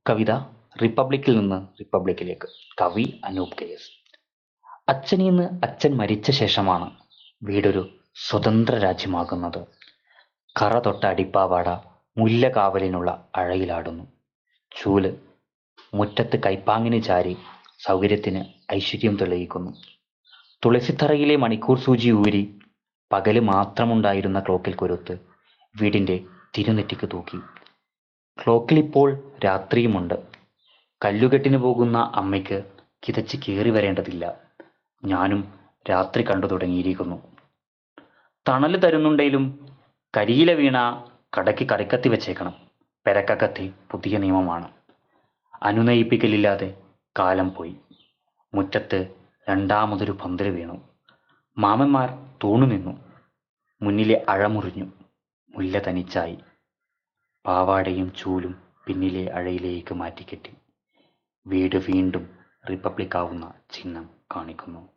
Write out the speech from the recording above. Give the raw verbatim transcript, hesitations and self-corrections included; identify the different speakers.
Speaker 1: കവിത റിപ്പബ്ലിക്കിൽ നിന്ന് റിപ്പബ്ലിക്കിലേക്ക്. കവി Anoop K S. അച്ഛനീന്ന് അച്ഛൻ മരിച്ച ശേഷമാണ് വീടൊരു സ്വതന്ത്ര രാജ്യമാകുന്നത്. കറ തൊട്ട അടിപ്പാവാട മുല്ലകാവലിനുള്ള അഴയിലാടുന്നു. ചൂല് മുറ്റത്ത് കൈപ്പാങ്ങിന് ചാരി സൗകര്യത്തിന് ഐശ്വര്യം തെളിയിക്കുന്നു. തുളസിത്തറയിലെ മണിക്കൂർ സൂചി ഊരി പകല് മാത്രമുണ്ടായിരുന്ന ക്ലോക്കിൽ കൊരുത്ത് വീടിൻ്റെ തിരുനെറ്റിക്ക് തൂക്കി. ക്ലോക്കിലിപ്പോൾ രാത്രിയുമുണ്ട്. കല്ലുകെട്ടിന് പോകുന്ന അമ്മയ്ക്ക് കിതച്ച് കയറി വരേണ്ടതില്ല. ഞാനും രാത്രി കണ്ടു തുടങ്ങിയിരിക്കുന്നു. തണല് തരുന്നുണ്ടെങ്കിലും കരിയില വീണ കടയ്ക്ക് കറിക്കത്തി വെച്ചേക്കണം. പെരക്കകത്തെ പുതിയ നിയമമാണ്. അനുനയിപ്പിക്കലില്ലാതെ കാലം പോയി. മുറ്റത്ത് രണ്ടാമതൊരു പന്തല് വീണു. മാമന്മാർ തൂണു നിന്നു. മുന്നിലെ അഴമുറിഞ്ഞു. മുല്ല തനിച്ചായി. പാവാടയും ചൂലും പിന്നിലെ അഴയിലേക്ക് മാറ്റിക്കെട്ടി. വീട് വീണ്ടും റിപ്പബ്ലിക്കാവുന്ന ചിഹ്നം കാണിക്കുന്നു.